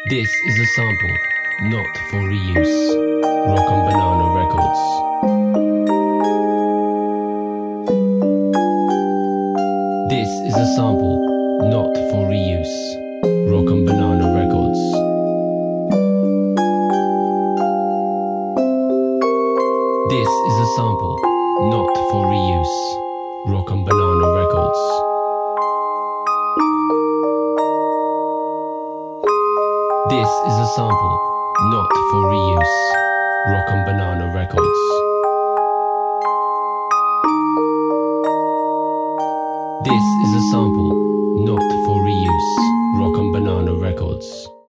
This is a sample, not for reuse. Rock and Banana Records. This is a sample, not for reuse. Rock and Banana Records. This is a sample, not for reuse. Rock and Banana Records. This is a sample, not for reuse. Rock and Banana Records. This is a sample, not for reuse. Rock and Banana Records.